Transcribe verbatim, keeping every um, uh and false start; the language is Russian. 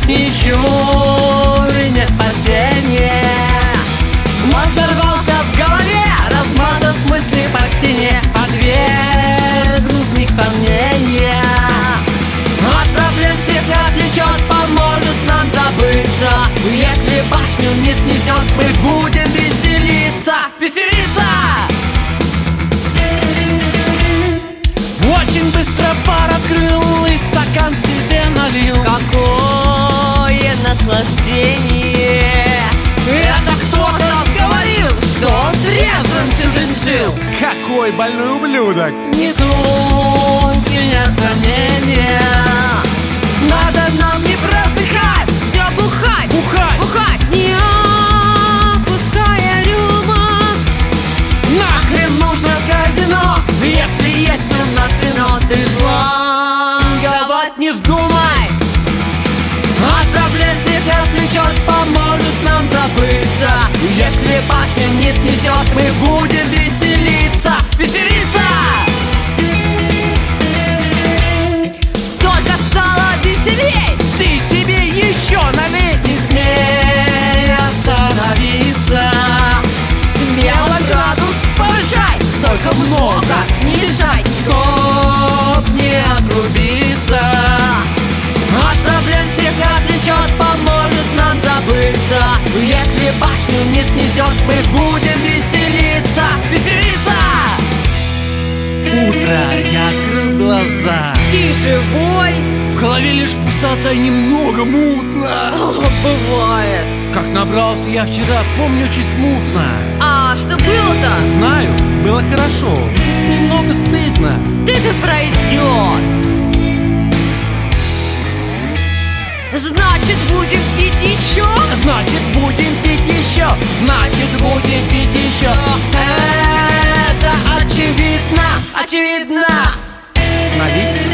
ничего и нет спасения. Он взорвался в голове, размазав мысли по стене, подвергнув в них сомнения. От проблем себя отвлечет, поможет нам забыться. Если башню не снесет, мы будем веселиться. Веселиться! Очень быстро пар открыл и стакан себе налил. Какое наслаждение! Это кто-то говорил, что он трезвым всю жизнь жил. Какой больной ублюдок! Не меня сомнения. Надо нам не просыхать, все бухать, Бухать! бухать, не опуская рюмок. Нахрен нужно казино, если есть у нас вино. Ты фланговать не вздумай. От проблем себя отвлечет, поможет нам забыться. Если башня не снесет, мы будем веселиться. Веселиться! Только стало веселей. Ты себе еще налей! Не смей остановиться. Смело градус повышай, только много не мешай, чтоб не отрубиться. От проблем себя отвлечет, поможет нам забыться. Если башню не снесет, мы будем веселиться. Веселиться! Утро, я открыл глаза. Ты живой? В голове лишь пустота и немного мутно. О, бывает. Как набрался я вчера, помню очень смутно. А что было-то? Знаю, было хорошо, немного стыдно. Да это пройдет. Значит, будем пить еще? Значит, будем пить еще. Значит, будем пить еще. Это очевидно, очевидно. Налить?